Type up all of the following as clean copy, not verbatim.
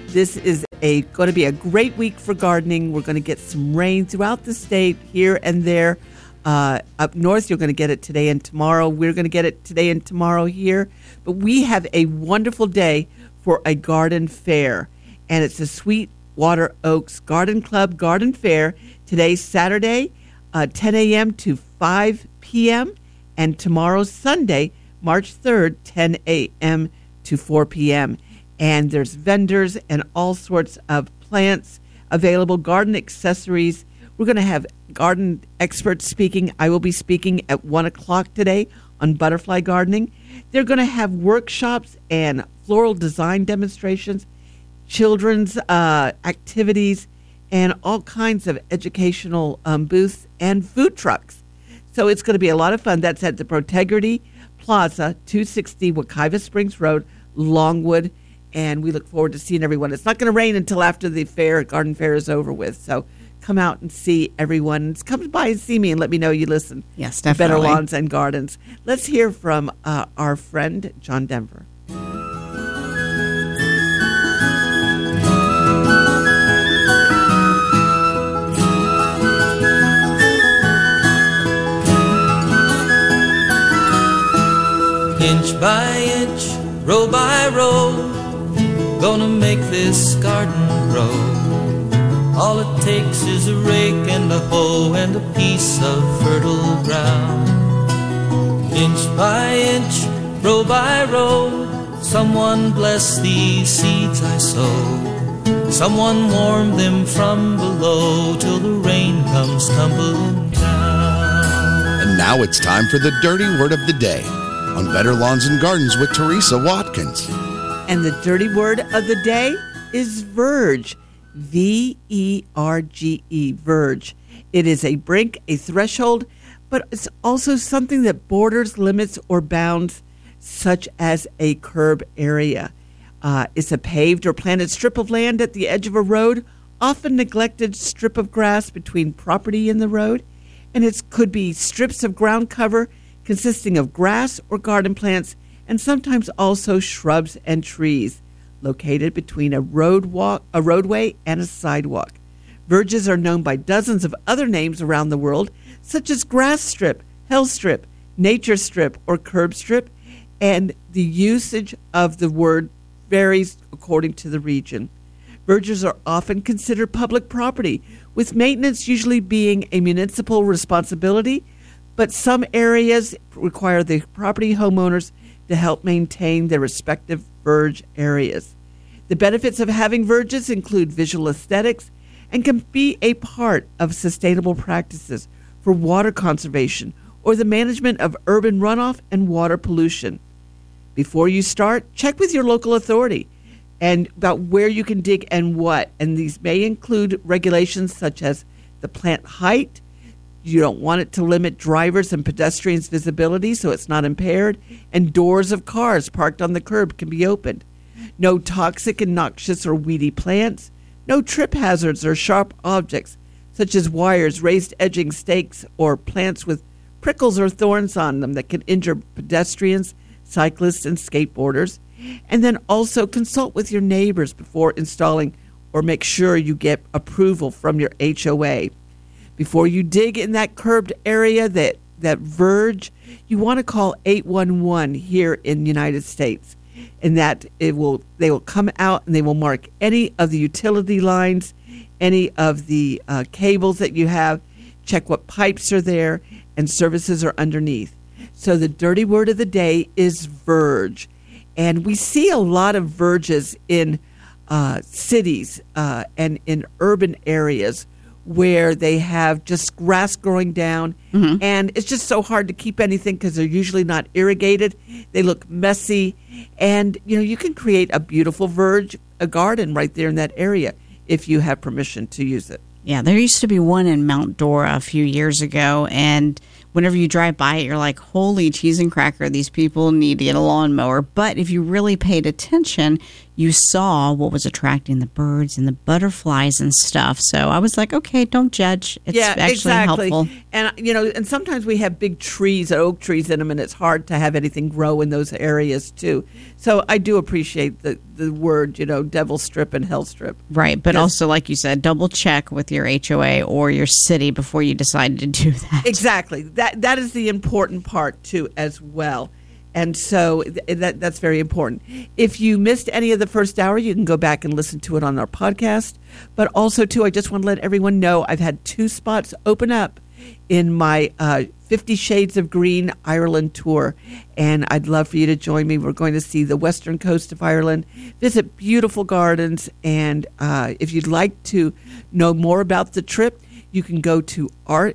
This is going to be a great week for gardening. We're going to get some rain throughout the state, here and there. Up north, you're going to get it today and tomorrow. We're going to get it today and tomorrow here. But we have a wonderful day for a garden fair, and it's the Sweetwater Oaks Garden Club Garden Fair. Today's Saturday, 10 a.m. to 5 p.m., and tomorrow's Sunday, March 3rd, 10 a.m. to 4 p.m. And there's vendors and all sorts of plants available, garden accessories. We're going to have garden experts speaking. I will be speaking at 1 o'clock today on butterfly gardening. They're going to have workshops and floral design demonstrations, children's activities, and all kinds of educational booths and food trucks. So it's going to be a lot of fun. That's at the Protegrity Plaza, 260 Wekiva Springs Road, Longwood. And we look forward to seeing everyone. It's not going to rain until after the garden fair is over with. So come out and see everyone. Come by and see me and let me know you listen. Yes, definitely. Better Lawns and Gardens. Let's hear from our friend, John Denver. Inch by inch, row by row, gonna make this garden grow. All it takes is a rake and a hoe and a piece of fertile ground. Inch by inch, row by row, someone bless these seeds I sow. Someone warm them from below till the rain comes tumbling down. And now it's time for the Dirty Word of the Day on Better Lawns and Gardens with Teresa Watkins. And the dirty word of the day is verge, V-E-R-G-E, verge. It is a brink, a threshold, but it's also something that borders, limits, or bounds, such as a curb area. It's a paved or planted strip of land at the edge of a road, often neglected strip of grass between property and the road, and it could be strips of ground cover consisting of grass or garden plants, and sometimes also shrubs and trees, located between a roadway and a sidewalk. Verges are known by dozens of other names around the world, such as grass strip, hell strip, nature strip, or curb strip, and the usage of the word varies according to the region. Verges are often considered public property, with maintenance usually being a municipal responsibility, but some areas require the property homeowners to help maintain their respective verge areas. The benefits of having verges include visual aesthetics and can be a part of sustainable practices for water conservation or the management of urban runoff and water pollution. Before you start, check with your local authority and about where you can dig and what. And these may include regulations such as the plant height. You don't want it to limit drivers and pedestrians' visibility so it's not impaired, and doors of cars parked on the curb can be opened. No toxic and noxious or weedy plants. No trip hazards or sharp objects such as wires, raised edging stakes, or plants with prickles or thorns on them that can injure pedestrians, cyclists, and skateboarders. And then also consult with your neighbors before installing, or make sure you get approval from your HOA. Before you dig in that curbed area, that verge, you want to call 811 here in the United States. And that they will come out and they will mark any of the utility lines, any of the cables that you have, check what pipes are there, and services are underneath. So the dirty word of the day is verge. And we see a lot of verges in cities and in urban areas where they have just grass growing down, and it's just so hard to keep anything because they're usually not irrigated. They look messy, and you can create a beautiful verge, a garden right there in that area if you have permission to use it. Yeah, there used to be one in Mount Dora a few years ago, and whenever you drive by it, you're like, holy cheese and cracker, these people need to get a lawnmower. But if you really paid attention, you saw what was attracting the birds and the butterflies and stuff. So I was like, okay, don't judge. It's actually helpful. And, and sometimes we have big trees, oak trees in them, and it's hard to have anything grow in those areas, too. So I do appreciate the word, devil strip and hell strip. Right. But also, like you said, double check with your HOA or your city before you decide to do that. Exactly. That is the important part, too, as well. And so that's very important. If you missed any of the first hour, you can go back and listen to it on our podcast. But also, too, I just want to let everyone know I've had 2 spots open up in my 50 Shades of Green Ireland tour. And I'd love for you to join me. We're going to see the western coast of Ireland, visit beautiful gardens. And if you'd like to know more about the trip, you can go to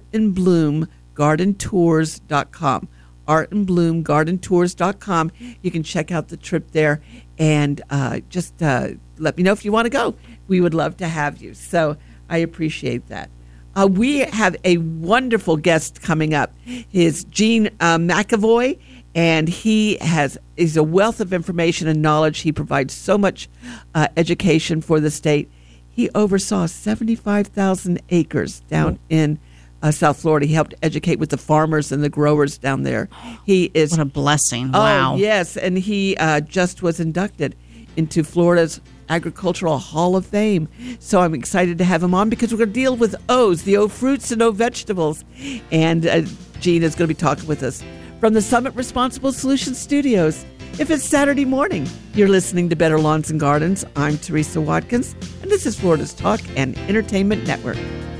artandbloomgardentours.com. artandbloomgardentours.com. You can check out the trip there and just let me know if you want to go. We would love to have you. So I appreciate that. We have a wonderful guest coming up. He's Gene McAvoy, and he is a wealth of information and knowledge. He provides so much education for the state. He oversaw 75,000 acres down in South Florida. He helped educate with the farmers and the growers down there. He is what a blessing! Wow. Oh yes, and he just was inducted into Florida's Agricultural Hall of Fame. So I'm excited to have him on because we're going to deal with O's, the O fruits and O vegetables. And Gene is going to be talking with us from the Summit Responsible Solutions Studios. If it's Saturday morning, you're listening to Better Lawns and Gardens. I'm Teresa Watkins, and this is Florida's Talk and Entertainment Network.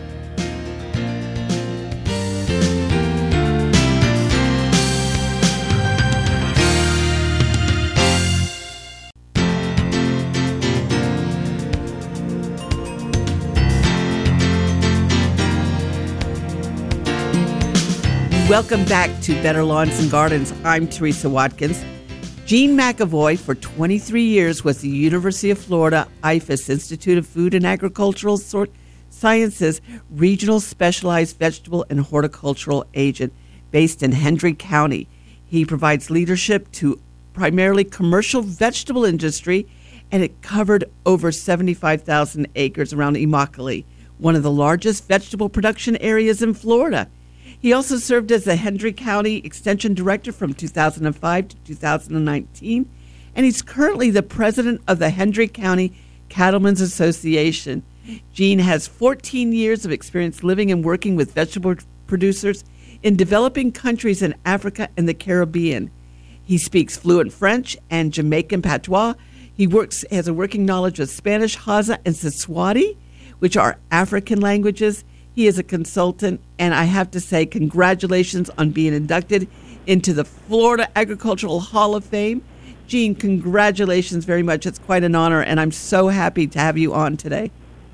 Welcome back to Better Lawns and Gardens. I'm Teresa Watkins. Gene McAvoy, for 23 years, was the University of Florida IFAS, Institute of Food and Agricultural Sciences, Regional Specialized Vegetable and Horticultural Agent based in Hendry County. He provides leadership to primarily commercial vegetable industry, and it covered over 75,000 acres around Immokalee, one of the largest vegetable production areas in Florida. He also served as the Hendry County Extension Director from 2005 to 2019, and he's currently the president of the Hendry County Cattlemen's Association. Gene has 14 years of experience living and working with vegetable producers in developing countries in Africa and the Caribbean. He speaks fluent French and Jamaican patois. He has a working knowledge of Spanish, Hausa, and Siswati, which are African languages. He is a consultant, and I have to say congratulations on being inducted into the Florida Agricultural Hall of Fame. Gene, congratulations very much. It's quite an honor, and I'm so happy to have you on today.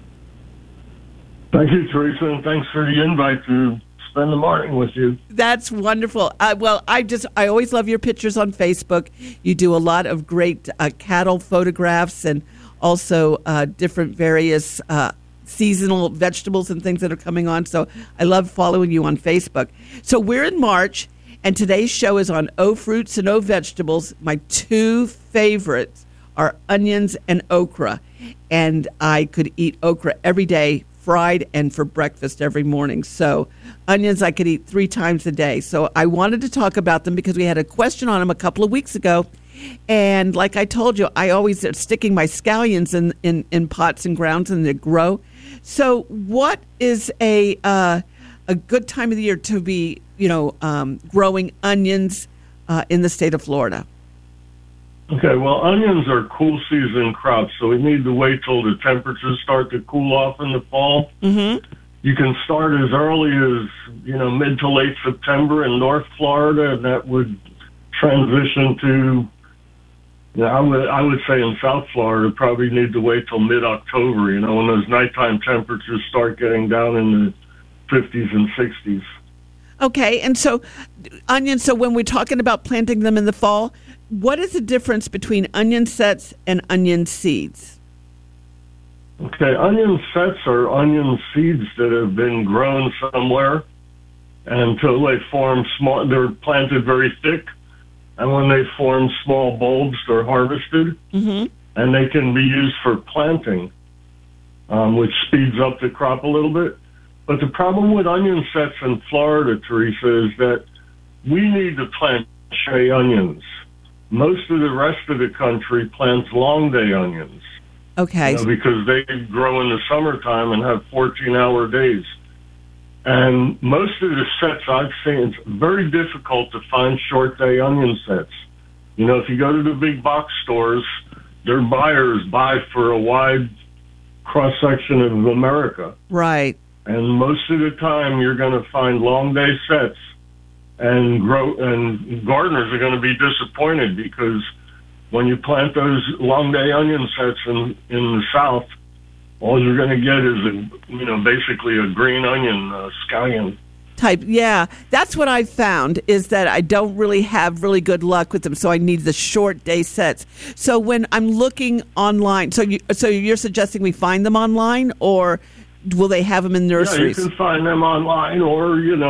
Thank you, Teresa, and thanks for the invite to spend the morning with you. That's wonderful. Well, I always love your pictures on Facebook. You do a lot of great cattle photographs and also different various seasonal vegetables and things that are coming on. So I love following you on Facebook. So we're in March, and today's show is on O fruits and O vegetables. My 2 favorites are onions and okra. And I could eat okra every day, fried and for breakfast every morning. So onions I could eat 3 times a day. So I wanted to talk about them because we had a question on them a couple of weeks ago. And like I told you, I always are sticking my scallions in pots and grounds and they grow. So what is a good time of the year to be, growing onions in the state of Florida? Okay, well, onions are cool season crops, so we need to wait till the temperatures start to cool off in the fall. Mm-hmm. You can start as early as, mid to late September in North Florida, and that would transition to, I would say in South Florida, probably need to wait till mid-October, when those nighttime temperatures start getting down in the 50s and 60s. Okay, and so onions, so when we're talking about planting them in the fall, what is the difference between onion sets and onion seeds? Okay, onion sets are onion seeds that have been grown somewhere until they form small. They're planted very thick, and when they form small bulbs, they're harvested. Mm-hmm. and they can be used for planting, which speeds up the crop a little bit. But the problem with onion sets in Florida, Teresa, is that we need to plant shea onions. Most of the rest of the country plants long day onions. Okay. Because they grow in the summertime and have 14-hour days. And most of the sets I've seen, it's very difficult to find short day onion sets. If you go to the big box stores, their buyers buy for a wide cross-section of America. Right. And most of the time, you're going to find long day sets, and gardeners are going to be disappointed because when you plant those long day onion sets in the South, all you're going to get is basically a green onion, scallion type. Yeah, that's what I found, is that I don't really have really good luck with them, so I need the short day sets. So when I'm looking online, so you're suggesting we find them online, or will they have them in nurseries? Yeah, you can find them online, or you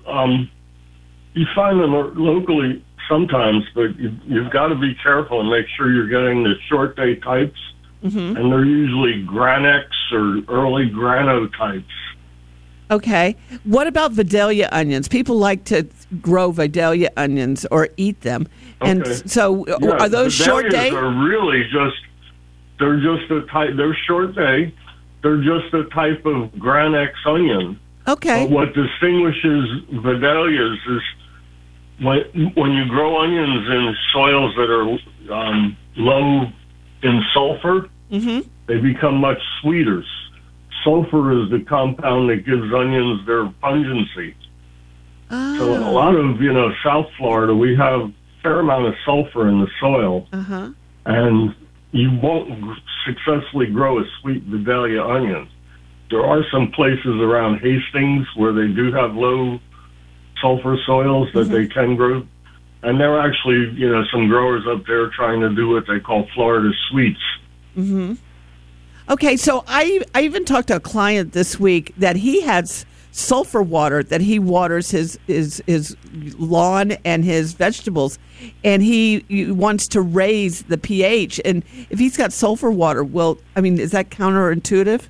find them locally sometimes, but you've got to be careful and make sure you're getting the short day types, and they're usually Granex or early Grano types. Okay. What about Vidalia onions? People like to grow Vidalia onions or eat them. And so are those short day? Are really they're just a type, they're short day. They're just a type of Granex onion. Okay. But what distinguishes Vidalias is when you grow onions in soils that are low in sulfur, they become much sweeter. Sulfur is the compound that gives onions their pungency. Oh. So in a lot of, South Florida, we have a fair amount of sulfur in the soil. And you won't successfully grow a sweet Vidalia onion. There are some places around Hastings where they do have low sulfur soils that they can grow. And there are actually, some growers up there trying to do what they call Florida sweets. Okay, so I even talked to a client this week that he has sulfur water that he waters his lawn and his vegetables, and he wants to raise the pH. And if he's got sulfur water, is that counterintuitive?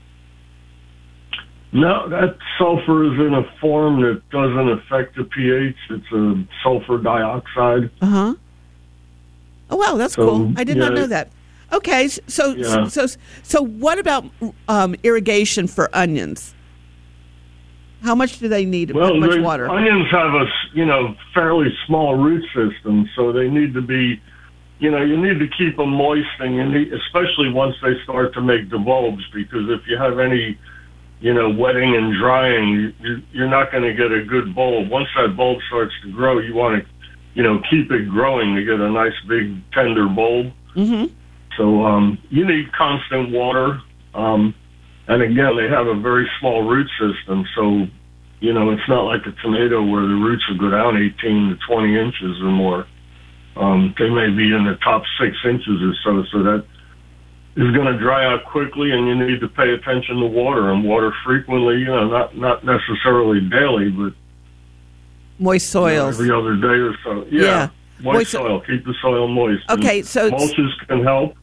No, that sulfur is in a form that doesn't affect the pH. It's a sulfur dioxide. Oh, wow, that's cool. I did not know that. Okay, so what about irrigation for onions? How much do they need? How much water? Onions have a fairly small root system, so they need to be, you need to keep them moist, and especially once they start to make the bulbs, because if you have any, wetting and drying, you're not going to get a good bulb. Once that bulb starts to grow, you want to, keep it growing to get a nice big tender bulb. So you need constant water. And again, they have a very small root system. So, it's not like a tomato where the roots will go down 18 to 20 inches or more. They may be in the top 6 inches or so. So that is going to dry out quickly, and you need to pay attention to water and water frequently, not necessarily daily, but moist soils. Every other day or so. Yeah. Moist soil. Keep the soil moist. Okay, so mulches can help.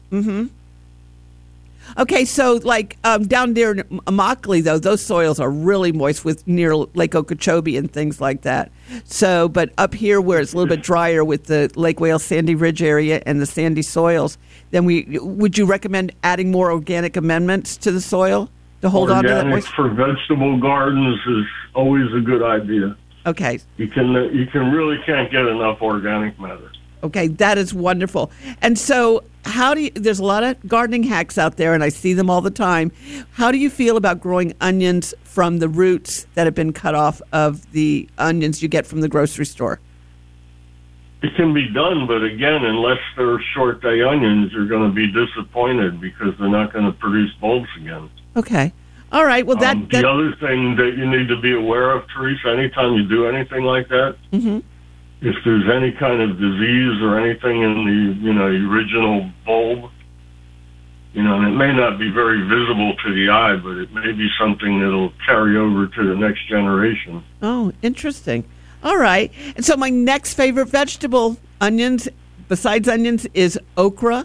Okay, so down there in Immokalee, though, those soils are really moist with near Lake Okeechobee and things like that. So, but up here where it's a little bit drier with the Lake Wales Sandy Ridge area and the sandy soils, then would you recommend adding more organic amendments to the soil to hold on to that moisture? For vegetable gardens is always a good idea. Okay. You really can't get enough organic matter. Okay, that is wonderful. And so there's a lot of gardening hacks out there, and I see them all the time. How do you feel about growing onions from the roots that have been cut off of the onions you get from the grocery store? It can be done, but again, unless they're short day onions, you're going to be disappointed because they're not going to produce bulbs again. Okay. All right. Well, the other thing that you need to be aware of, Teresa, anytime you do anything like that, if there's any kind of disease or anything in the original bulb, and it may not be very visible to the eye, but it may be something that'll carry over to the next generation. Oh, interesting. All right. And so my next favorite vegetable, onions, besides onions, is okra.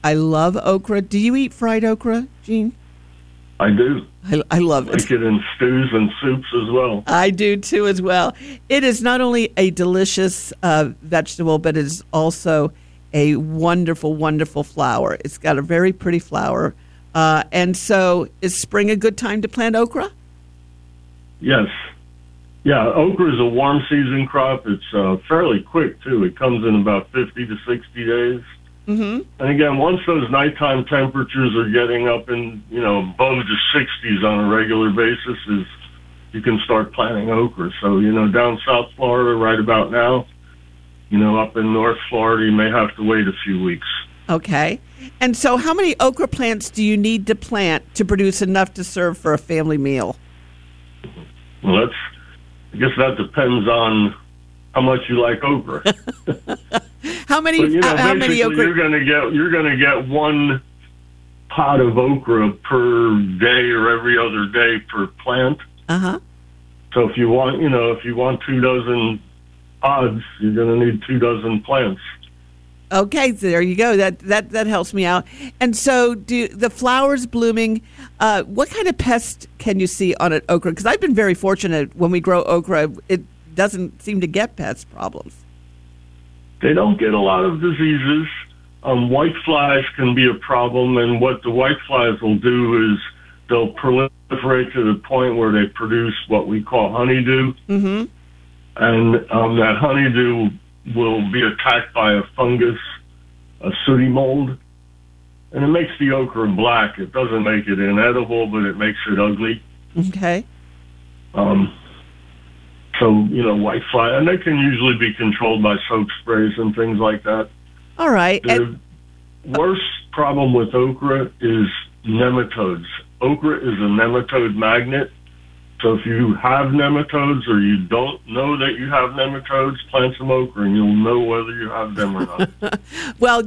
I love okra. Do you eat fried okra, Gene? I do. I love it. Like it in stews and soups as well. I do too as well. It is not only a delicious vegetable, but it is also a wonderful, wonderful flower. It's got a very pretty flower. And so is spring a good time to plant okra? Yes. Yeah, okra is a warm season crop. It's fairly quick, too. It comes in about 50 to 60 days. Mm-hmm. And again, once those nighttime temperatures are getting up in, above the 60s on a regular basis, is you can start planting okra. So, down South Florida right about now, up in North Florida, you may have to wait a few weeks. Okay. And so how many okra plants do you need to plant to produce enough to serve for a family meal? Well, I guess that depends on how much you like okra. How many okra? You're gonna get one pot of okra per day or every other day per plant. Uh-huh. So if you want 2 dozen pods, you're gonna need 2 dozen plants. Okay, so there you go. That helps me out. And so, do the flowers blooming? What kind of pest can you see on an okra? Because I've been very fortunate when we grow okra, it doesn't seem to get pest problems. They don't get a lot of diseases. White flies can be a problem, and what the white flies will do is they'll proliferate to the point where they produce what we call honeydew. Mm-hmm. And that honeydew will be attacked by a fungus, a sooty mold, and it makes the okra black. It doesn't make it inedible, but it makes it ugly. Okay. So, white fly, and they can usually be controlled by soap sprays and things like that. All right. The worst problem with okra is nematodes. Okra is a nematode magnet. So if you have nematodes or you don't know that you have nematodes, plant some okra and you'll know whether you have them or not. Well,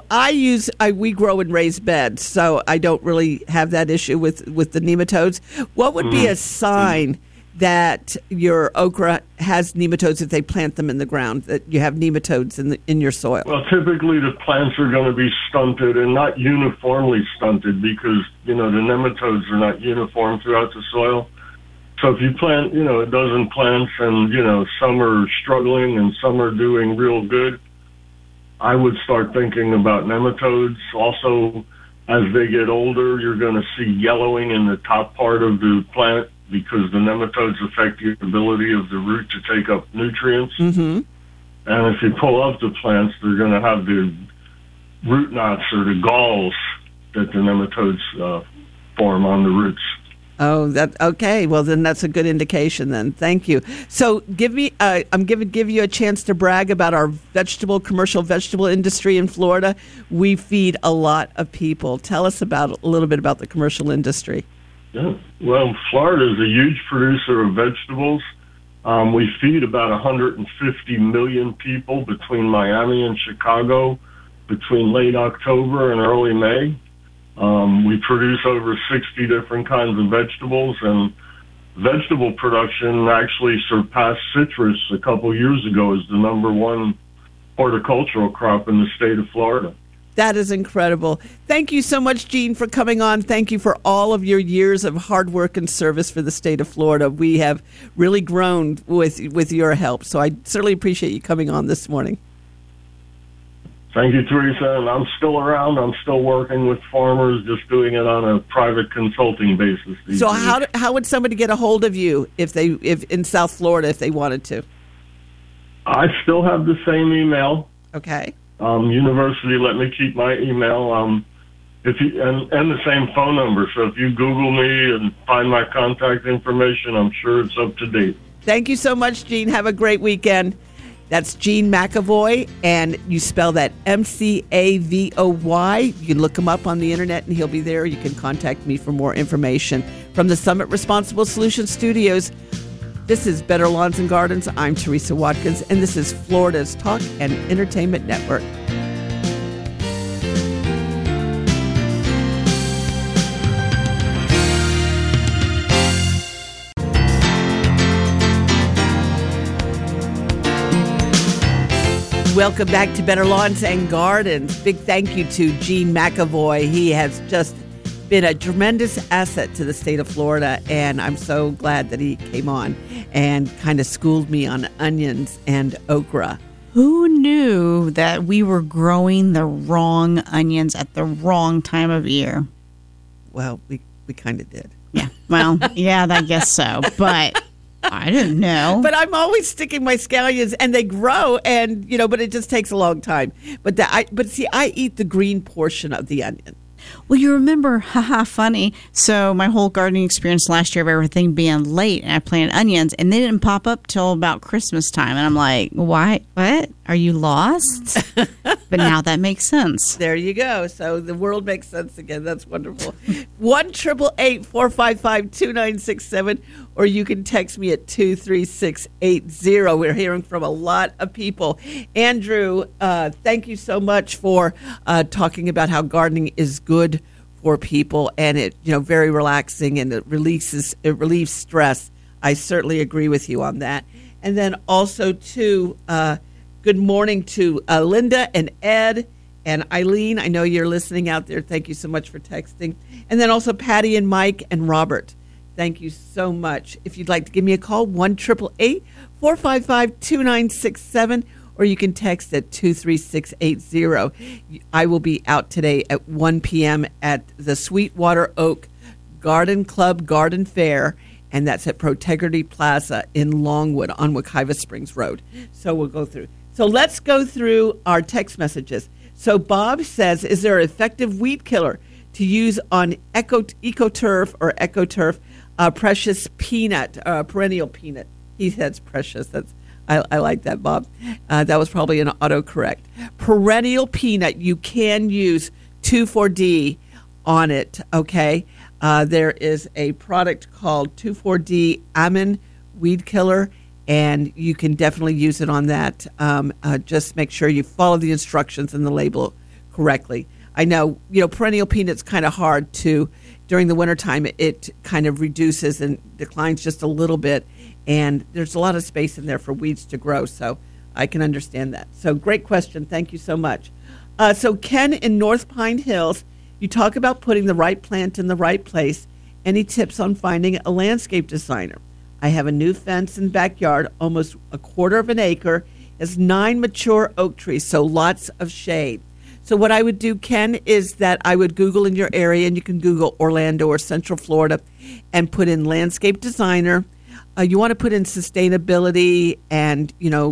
we grow in raised beds, so I don't really have that issue with the nematodes. What would be a sign that your okra has nematodes if they plant them in the ground, that you have nematodes in your soil? Well, typically the plants are going to be stunted and not uniformly stunted because, the nematodes are not uniform throughout the soil. So if you plant, a dozen plants and, some are struggling and some are doing real good, I would start thinking about nematodes. Also, as they get older, you're going to see yellowing in the top part of the plant because the nematodes affect the ability of the root to take up nutrients. Mm-hmm. And if you pull up the plants, they're going to have the root knots or the galls that the nematodes form on the roots. Oh, okay. Well, then that's a good indication. Then, thank you. So, give you a chance to brag about our commercial vegetable industry in Florida. We feed a lot of people. Tell us a little bit about the commercial industry. Yeah. Well, Florida is a huge producer of vegetables. We feed about 150 million people between Miami and Chicago between late October and early May. We produce over 60 different kinds of vegetables, and vegetable production actually surpassed citrus a couple years ago as the #1 horticultural crop in the state of Florida. That is incredible. Thank you so much, Gene, for coming on. Thank you for all of your years of hard work and service for the state of Florida. We have really grown with your help, so I certainly appreciate you coming on this morning. Thank you, Teresa. And I'm still around. I'm still working with farmers, just doing it on a private consulting basis. So how would somebody get a hold of you if in South Florida if they wanted to? I still have the same email. Okay. University let me keep my email. And the same phone number. So if you Google me and find my contact information, I'm sure it's up to date. Thank you so much, Gene. Have a great weekend. That's Gene McAvoy, and you spell that MCAVOY. You can look him up on the internet, and he'll be there. You can contact me for more information. From the Summit Responsible Solutions Studios, this is Better Lawns and Gardens. I'm Teresa Watkins, and this is Florida's Talk and Entertainment Network. Welcome back to Better Lawns and Gardens. Big thank you to Gene McAvoy. He has just been a tremendous asset to the state of Florida, and I'm so glad that he came on and kind of schooled me on onions and okra. Who knew that we were growing the wrong onions at the wrong time of year? Well, we kind of did. Yeah, well, yeah, I guess so, but I didn't know. But I'm always sticking my scallions, and they grow, and but it just takes a long time. But I eat the green portion of the onion. Well, you remember, haha, funny. So my whole gardening experience last year of everything being late, and I planted onions, and they didn't pop up till about Christmas time. And I'm like, why? What? Are you lost? But now that makes sense. There you go. So the world makes sense again. That's wonderful. 1-888-455-2967, or you can text me at 23680. We're hearing from a lot of people. Andrew, thank you so much for talking about how gardening is good for people, and it very relaxing, and it relieves stress. I certainly agree with you on that. And then also too, good morning to Linda and Ed and Eileen. I know you're listening out there. Thank you so much for texting. And then also Patty and Mike and Robert. Thank you so much. If you'd like to give me a call, 1-888-455-2967, or you can text at 23680. I will be out today at 1 p.m. at the Sweetwater Oak Garden Club Garden Fair, and that's at Protegrity Plaza in Longwood on Wekiva Springs Road. So we'll go through. So let's go through our text messages. So Bob says, is there an effective weed killer to use on EcoTurf or EcoTurf Precious Peanut, perennial peanut? He says precious. I like that, Bob. That was probably an autocorrect. Perennial peanut, you can use 2,4-D on it, okay? There is a product called 2,4-D Amon Weed Killer, and you can definitely use it on that. Just make sure you follow the instructions and the label correctly. I know, perennial peanut's kind of hard to, during the wintertime, it kind of reduces and declines just a little bit, and there's a lot of space in there for weeds to grow, so I can understand that. So great question. Thank you so much. So Ken in North Pine Hills, you talk about putting the right plant in the right place. Any tips on finding a landscape designer? I have a new fence in backyard, almost a quarter of an acre, has 9 mature oak trees, so lots of shade. So what I would do, Ken, is that I would Google in your area, and you can Google Orlando or Central Florida, and put in landscape designer. You want to put in sustainability and,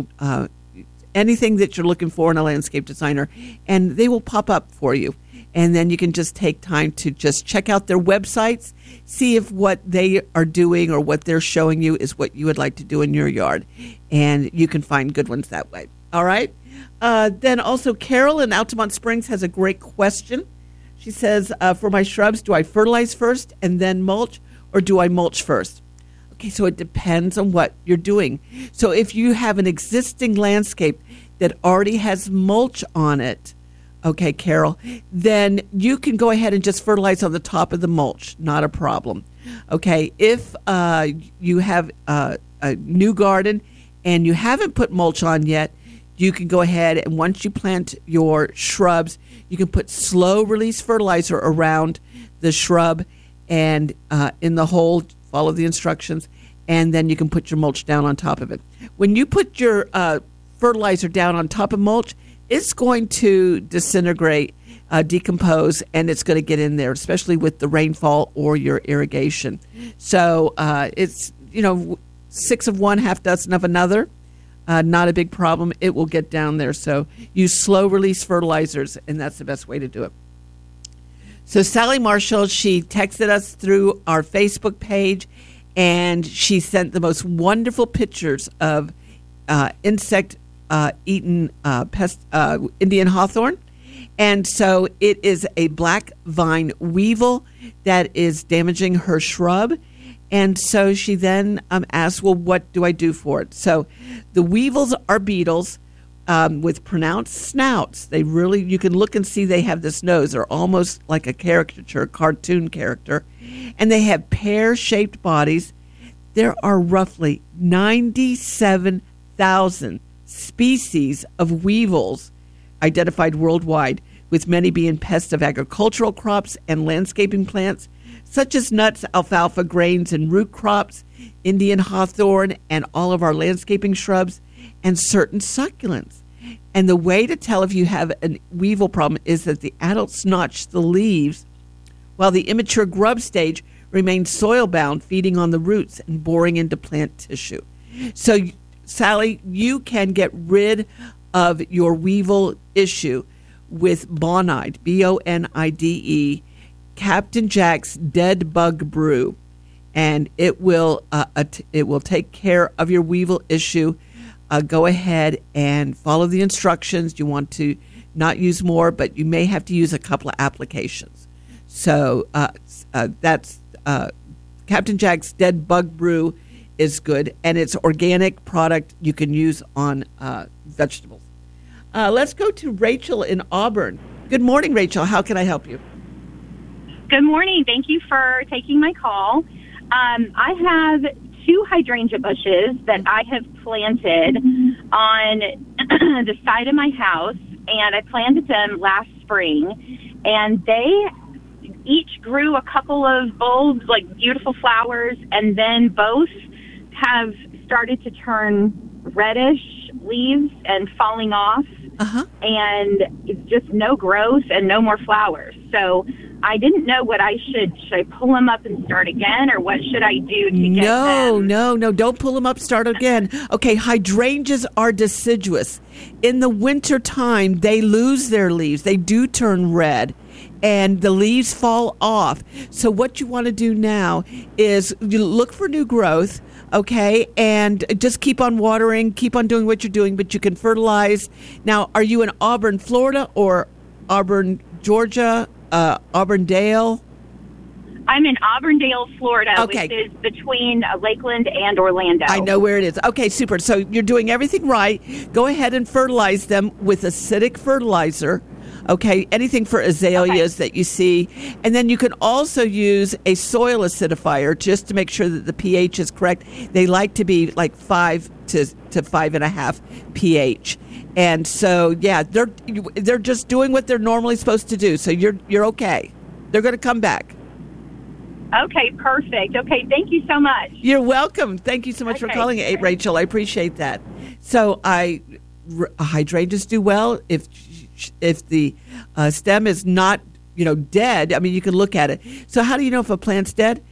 anything that you're looking for in a landscape designer, and they will pop up for you. And then you can just take time to just check out their websites, see if what they are doing or what they're showing you is what you would like to do in your yard. And you can find good ones that way. All right? Then also Carol in Altamont Springs has a great question. She says, for my shrubs, do I fertilize first and then mulch, or do I mulch first? Okay, so it depends on what you're doing. So if you have an existing landscape that already has mulch on it, okay, Carol, then you can go ahead and just fertilize on the top of the mulch. Not a problem. Okay, if you have a new garden and you haven't put mulch on yet, you can go ahead and once you plant your shrubs, you can put slow release fertilizer around the shrub and in the hole, follow the instructions, and then you can put your mulch down on top of it. When you put your fertilizer down on top of mulch, it's going to disintegrate, decompose, and it's going to get in there, especially with the rainfall or your irrigation. So it's, 6 of one, half dozen of another. Not a big problem. It will get down there. So use slow release fertilizers, and that's the best way to do it. So Sally Marshall, she texted us through our Facebook page, and she sent the most wonderful pictures of insect-eaten Indian hawthorn. And so it is a black vine weevil that is damaging her shrub. And so she then asked, well, what do I do for it? So the weevils are beetles with pronounced snouts. They really, you can look and see they have this nose. They're almost like a caricature, cartoon character. And they have pear-shaped bodies. There are roughly 97,000 species of weevils identified worldwide, with many being pests of agricultural crops and landscaping plants, such as nuts, alfalfa, grains, and root crops, Indian hawthorn, and all of our landscaping shrubs, and certain succulents. And the way to tell if you have a weevil problem is that the adults notch the leaves while the immature grub stage remains soil-bound, feeding on the roots and boring into plant tissue. So, Sally, you can get rid of your weevil issue with Bonide, Bonide, Captain Jack's Dead Bug Brew, and it will take care of your weevil issue. Go ahead and follow the instructions. You want to not use more, but you may have to use a couple of applications. So that's Captain Jack's Dead Bug Brew is good, and it's organic product you can use on vegetables. Let's go to Rachel in Auburn. Good morning, Rachel. How can I help you? Good morning. Thank you for taking my call. I have 2 hydrangea bushes that I have planted on the side of my house, and I planted them last spring, and they each grew a couple of bulbs, like beautiful flowers, and then both have started to turn reddish leaves and falling off, and it's just no growth and no more flowers. So I didn't know what I should I pull them up and start again, or what should I do to get them? No, don't pull them up, start again. Okay, hydrangeas are deciduous. In the winter time, they lose their leaves. They do turn red, and the leaves fall off. So what you want to do now is you look for new growth, okay, and just keep on watering, keep on doing what you're doing, but you can fertilize. Now, are you in Auburn, Florida, or Auburn, Georgia, Auburndale? I'm in Auburndale, Florida, okay, which is between Lakeland and Orlando. I know where it is. Okay, super. So you're doing everything right. Go ahead and fertilize them with acidic fertilizer. Okay, anything for azaleas that you see. And then you can also use a soil acidifier just to make sure that the pH is correct. They like to be like 5 to 5.5 pH. And so, yeah, they're just doing what they're normally supposed to do. So you're okay. They're going to come back. Okay, perfect. Okay, thank you so much. You're welcome. Thank you so much for calling, Rachel. I appreciate that. So hydrangeas do well if the stem is not, dead. I mean, you can look at it. So how do you know if a plant's dead?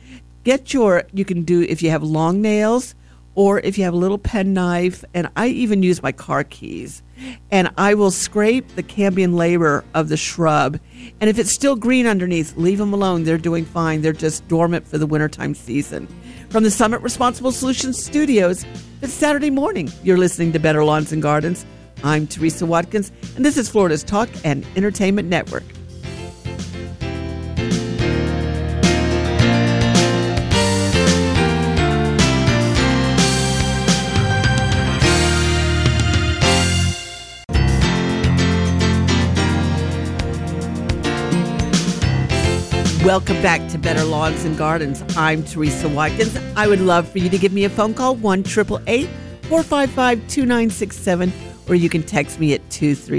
You can do, if you have long nails or if you have a little pen knife, and I even use my car keys, and I will scrape the cambium labor of the shrub. And if it's still green underneath, leave them alone. They're doing fine. They're just dormant for the wintertime season. From the Summit Responsible Solutions Studios, it's Saturday morning. You're listening to Better Lawns and Gardens. I'm Teresa Watkins, and this is Florida's Talk and Entertainment Network. Welcome back to Better Lawns and Gardens. I'm Teresa Watkins. I would love for you to give me a phone call, 1-888-455-2967, or you can text me at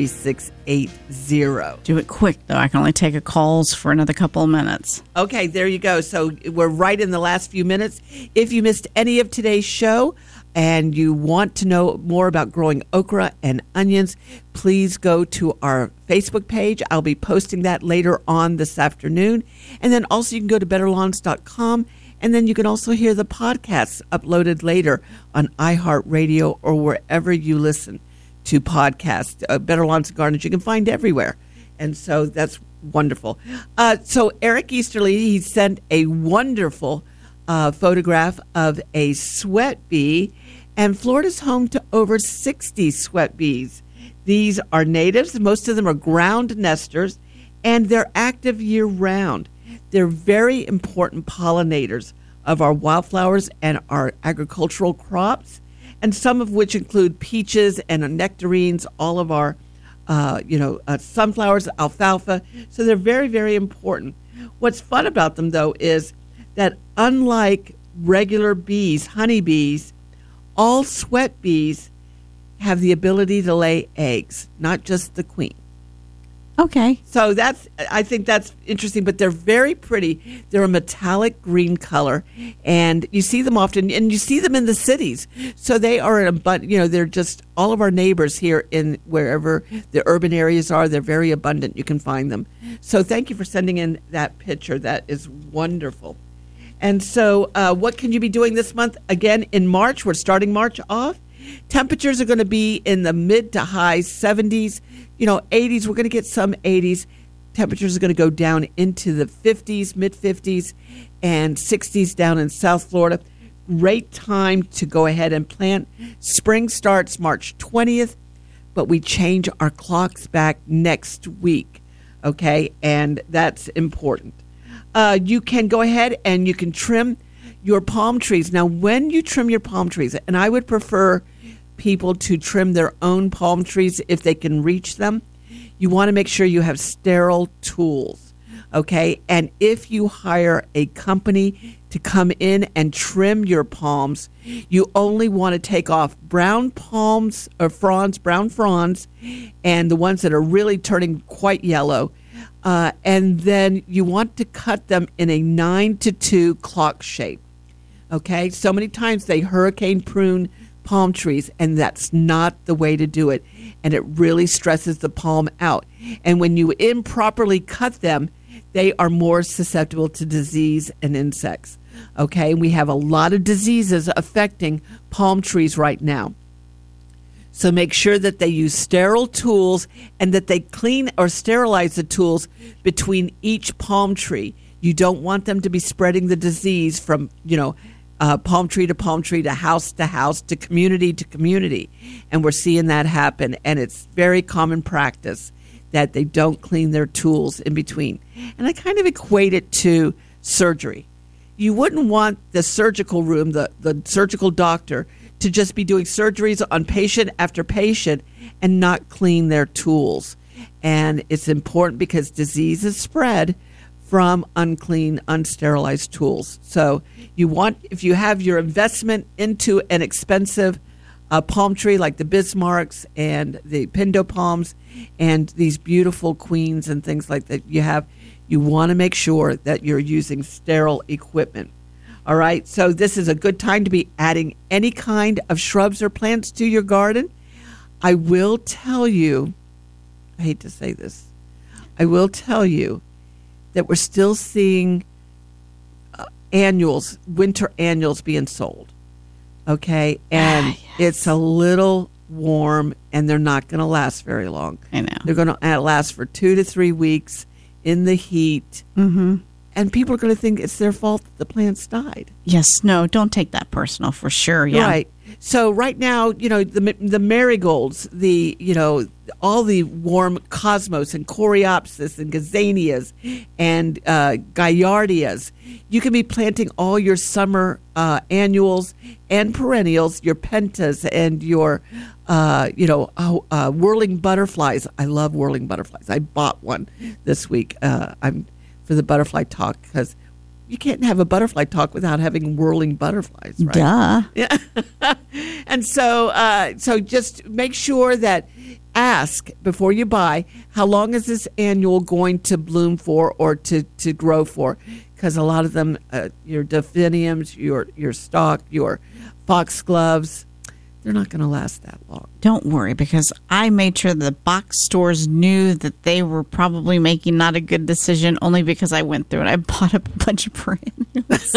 23680. Do it quick, though. I can only take a calls for another couple of minutes. Okay, there you go. So we're right in the last few minutes. If you missed any of today's show and you want to know more about growing okra and onions, please go to our Facebook page. I'll be posting that later on this afternoon. And then also you can go to betterlawns.com, and then you can also hear the podcasts uploaded later on iHeartRadio or wherever you listen to podcasts. Better Lawns and Gardens you can find everywhere. And so that's wonderful. So Eric Easterly, he sent a wonderful photograph of a sweat bee, and Florida's home to over 60 sweat bees. These are natives. Most of them are ground nesters, and they're active year-round. They're very important pollinators of our wildflowers and our agricultural crops, and some of which include peaches and nectarines, all of our sunflowers, alfalfa. So they're very, very important. What's fun about them, though, is that unlike regular bees, honeybees, all sweat bees have the ability to lay eggs, not just the queen. Okay. So I think that's interesting, but they're very pretty. They're a metallic green color, and you see them often, and you see them in the cities. So they are they're just all of our neighbors here in wherever the urban areas are. They're very abundant. You can find them. So thank you for sending in that picture. That is wonderful. And so what can you be doing this month? Again, in March, we're starting March off. Temperatures are going to be in the mid to high 70s, 80s. We're going to get some 80s. Temperatures are going to go down into the 50s, mid 50s, and 60s down in South Florida. Great time to go ahead and plant. Spring starts March 20th, but we change our clocks back next week, okay? And that's important. You can go ahead and you can trim your palm trees. Now, when you trim your palm trees, and I would prefer people to trim their own palm trees if they can reach them, you want to make sure you have sterile tools, okay? And if you hire a company to come in and trim your palms, you only want to take off brown palms or brown fronds, and the ones that are really turning quite yellow. And then you want to cut them in a 9 to 2 clock shape. Okay, so many times they hurricane prune palm trees, and that's not the way to do it. And it really stresses the palm out. And when you improperly cut them, they are more susceptible to disease and insects. Okay, we have a lot of diseases affecting palm trees right now. So make sure that they use sterile tools and that they clean or sterilize the tools between each palm tree. You don't want them to be spreading the disease from, palm tree to house to community. And we're seeing that happen. And it's very common practice that they don't clean their tools in between. And I kind of equate it to surgery. You wouldn't want the surgical room, the surgical doctor, to just be doing surgeries on patient after patient and not clean their tools. And it's important because disease is spread from unclean, unsterilized tools. So if you have your investment into an expensive palm tree like the Bismarcks and the Pindo palms and these beautiful queens and things like that you want to make sure that you're using sterile equipment. All right, so this is a good time to be adding any kind of shrubs or plants to your garden. I will tell you, I hate to say this, I will tell you that we're still seeing winter annuals being sold. Okay, and yes. It's a little warm, and they're not going to last very long. I know. They're going to last for 2 to 3 weeks in the heat. Mm-hmm. And people are going to think it's their fault that the plants died. Yes, no, don't take that personal for sure. Yeah. Right. So right now, the marigolds, all the warm cosmos and coreopsis and gazanias and gaillardias. You can be planting all your summer annuals and perennials, your pentas and your whirling butterflies. I love whirling butterflies. I bought one this week. I'm for the butterfly talk because you can't have a butterfly talk without having whirling butterflies, right? Duh. Yeah. And so just make sure that ask before you buy, how long is this annual going to bloom for or to grow for? Because a lot of them, your delphiniums, your stock, your foxgloves, they're not going to last that long. Don't worry, because I made sure the box stores knew that they were probably making not a good decision only because I went through and I bought up a bunch of perennials.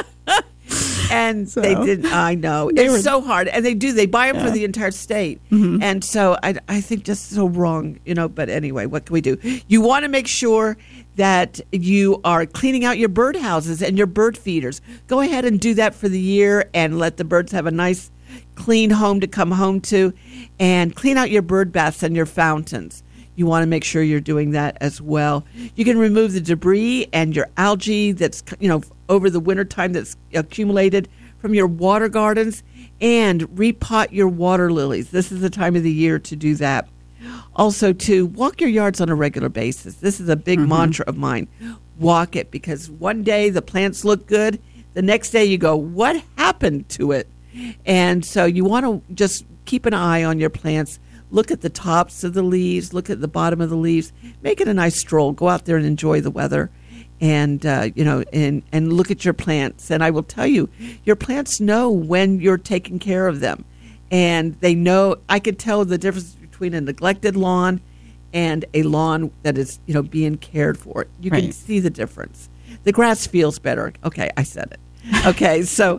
And they didn't. I know. It's so hard. And they buy them for the entire state. Mm-hmm. And so I think just so wrong, but anyway, what can we do? You want to make sure that you are cleaning out your bird houses and your bird feeders. Go ahead and do that for the year and let the birds have a nice clean home to come home to, and clean out your bird baths and your fountains. You want to make sure you're doing that as well. You can remove the debris and your algae that's, over the wintertime that's accumulated from your water gardens, and repot your water lilies. This is the time of the year to do that. Also, to walk your yards on a regular basis. This is a big mantra of mine. Walk it, because one day the plants look good. The next day you go, what happened to it? And so you want to just keep an eye on your plants. Look at the tops of the leaves. Look at the bottom of the leaves. Make it a nice stroll. Go out there and enjoy the weather. And, and look at your plants. And I will tell you, your plants know when you're taking care of them. And they know, I could tell the difference between a neglected lawn and a lawn that is, being cared for. You can see the difference. The grass feels better. Okay, I said it. Okay, so,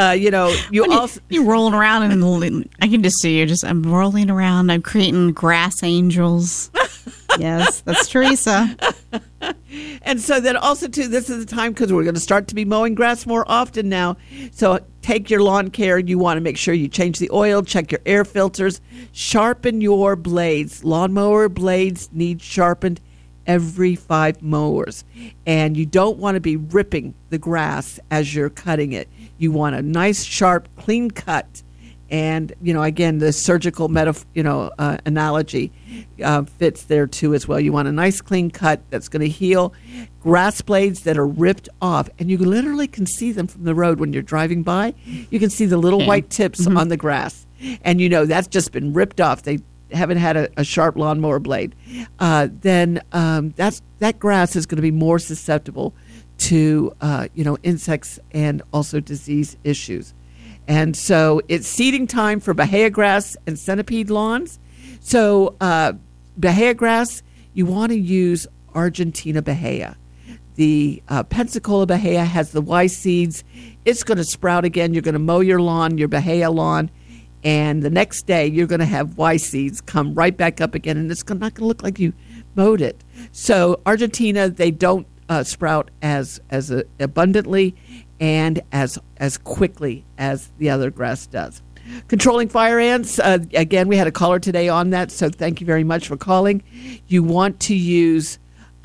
you're rolling around and I can just see you I'm rolling around. I'm creating grass angels. Yes, that's Teresa. And so then also, too, this is the time because we're going to start to be mowing grass more often now. So take your lawn care. You want to make sure you change the oil, check your air filters, sharpen your blades. Lawnmower blades need sharpened every 5 mowers. And you don't want to be ripping the grass as you're cutting it. You want a nice, sharp, clean cut. And, again, the surgical analogy fits there, too, as well. You want a nice, clean cut that's going to heal. Grass blades that are ripped off. And you literally can see them from the road when you're driving by. You can see the little white tips on the grass. And, that's just been ripped off. They haven't had a sharp lawnmower blade. Then that grass is going to be more susceptible to, insects and also disease issues. And so it's seeding time for Bahia grass and centipede lawns. So Bahia grass, you want to use Argentina Bahia. The Pensacola Bahia has the Y seeds. It's going to sprout again. You're going to mow your lawn, your Bahia lawn, and the next day you're going to have Y seeds come right back up again, and it's not going to look like you mowed it. So Argentina, they don't sprout as abundantly and as quickly as the other grass does. Controlling fire ants, again, we had a caller today on that, so thank you very much for calling. You want to use,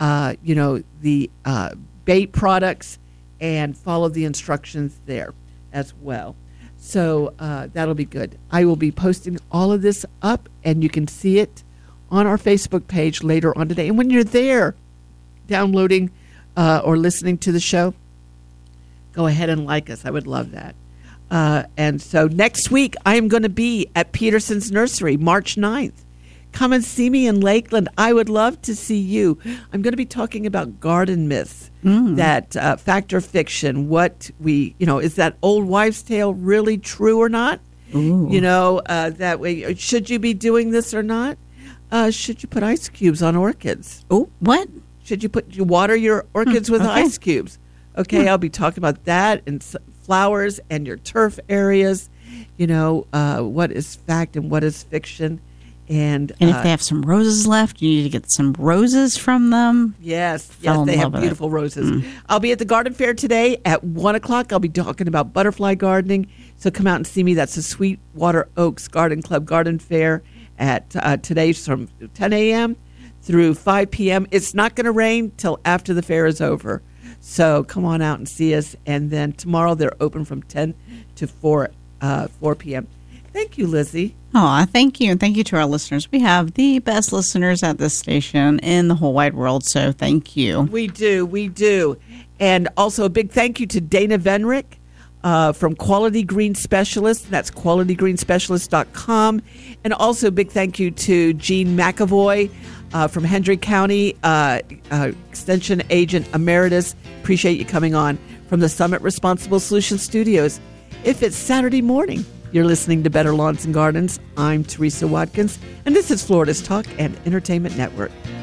the bait products and follow the instructions there as well. So that'll be good. I will be posting all of this up, and you can see it on our Facebook page later on today. And when you're there downloading or listening to the show, go ahead and like us. I would love that. And so next week, I am going to be at Peterson's Nursery, March 9th. Come and see me in Lakeland. I would love to see you. I'm going to be talking about garden myths, that fact or fiction, is that old wives' tale really true or not? Ooh. That way, should you be doing this or not? Should you put ice cubes on orchids? Oh, what? Should you water your orchids with ice cubes? Okay, I'll be talking about that and flowers and your turf areas. What is fact and what is fiction. And if they have some roses left, you need to get some roses from them. Yes, they have beautiful roses. I'll be at the garden fair today at 1 o'clock. I'll be talking about butterfly gardening. So come out and see me. That's the Sweetwater Oaks Garden Club Garden Fair at today from 10 a.m. through 5 p.m. It's not going to rain till after the fair is over. So come on out and see us. And then tomorrow they're open from 10 to 4 p.m. Thank you, Lizzie. Oh, thank you. And thank you to our listeners. We have the best listeners at this station in the whole wide world. So thank you. We do. And also a big thank you to Dana Venrick from Quality Green Specialist. That's qualitygreenspecialist.com. And also a big thank you to Gene McAvoy from Hendry County, Extension Agent Emeritus. Appreciate you coming on from the Summit Responsible Solutions Studios. If it's Saturday morning, you're listening to Better Lawns and Gardens. I'm Teresa Watkins, and this is Florida's Talk and Entertainment Network.